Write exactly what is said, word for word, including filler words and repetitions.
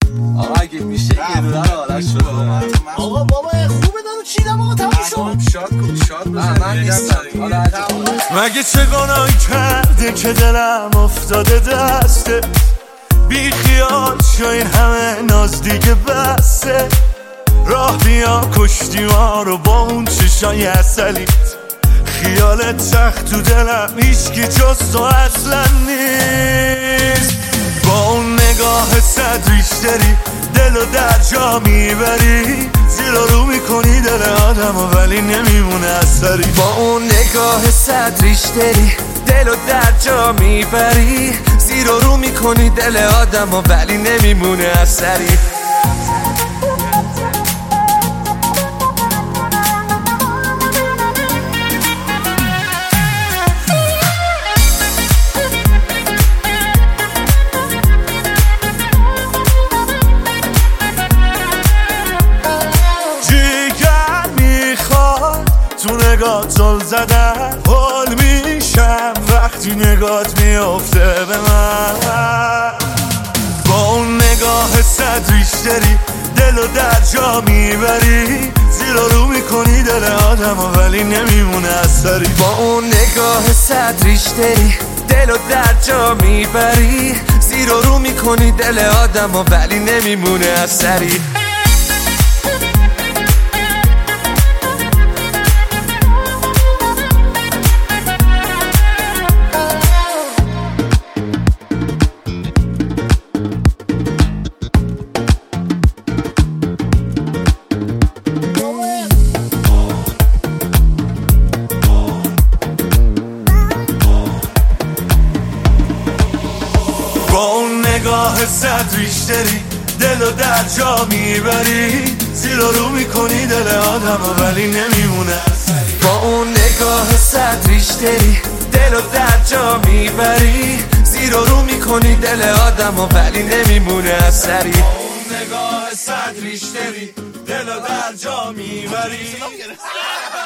آقا اگه میشه یه دونه رو آرش شد آقا بابا خوبه دارو چیدم آقا تموم شد. شاد کن شاد بزن من نیستم مگه چه گناهی کرده که دلم افتاده دسته بی خیال شو این همه ناز دیگه بسته راه بیا کشتی ما رو با اون چشای اصلیت خیالت سخت تو دلم هیچکی جز تو اصلا نیست با اون نگاه صد ریشتری دلو در جا میبری زیر رو میکنی دل آدمو ولی نمیمونه اثری با اون نگاه صد ریشتری دلو در جا میبری زیر رو میکنی دل آدمو ولی نمیمونه اثری تو نگات زل زدن حال میشم وقتی نگات میافته به من با اون نگاه صد ریشتری دلو در جا میبری زیر رو میکنی دل آدمو ولی نمیمونه اثری با اون نگاه صد ریشتری دلو در جا میبری زیر رو میکنی دل آدمو ولی نمیمونه اثری با اون نگاه صد ریشتری دلو در جا میبری زیر رو میکنی دل آدمو ولی نمیمونه با اون نگاه صد ریشتری دلو در جا میبری زیر رو میکنی دل آدمو ولی نمیمونه اثری با اون نگاه صد ریشتری دلو در جا میبری